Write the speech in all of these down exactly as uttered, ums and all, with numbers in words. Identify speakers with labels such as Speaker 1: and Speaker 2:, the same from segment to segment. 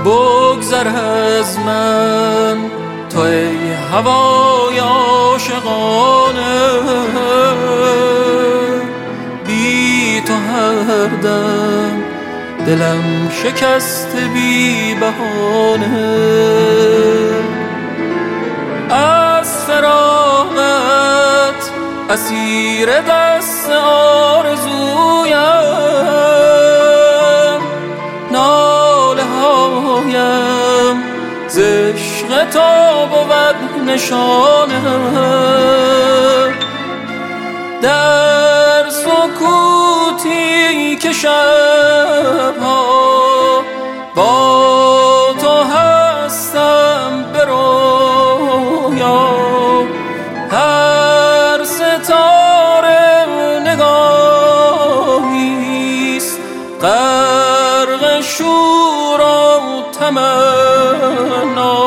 Speaker 1: بگذر از من تو ای هوای عاشقانه، بی تو هر دم دلم شکست بی بهانه. از فراقت اسیر دست آرزویم، ناله هایم ز عشق تو بود نشانه. در سکوتی که شبها با تو هستم به رویا، هر ستاره نگاهیست غرق شور و تمنا.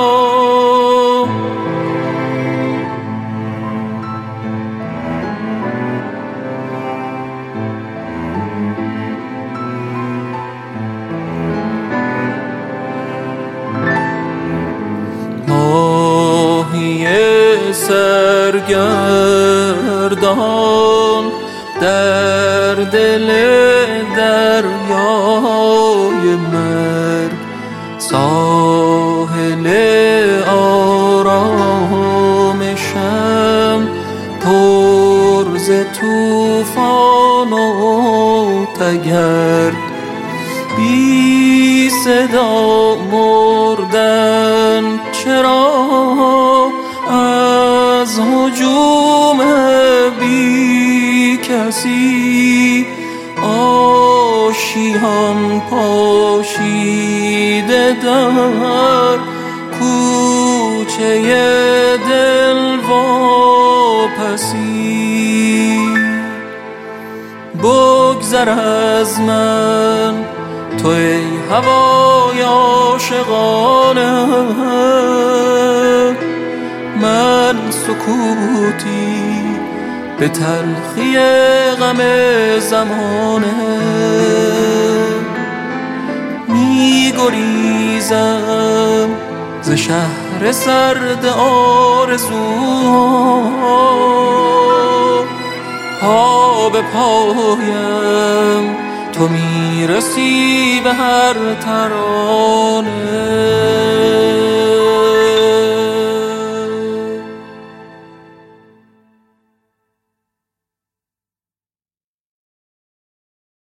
Speaker 1: ماهی سرگردان در دل دریای مرگ، ساحل آرامشم پر ز طوفان و تگرگ. بی صدا مردن چرا از هجوم بی کسی، آشیان پاشیده در کوچه دل واپسی. بگذر از من تو ای هوای عاشقانه، من سکوتی به تلخی غم زمانه. می گریزم ز شهر سرد آرزوها، پا به پایم تو میرسی به هر ترانه.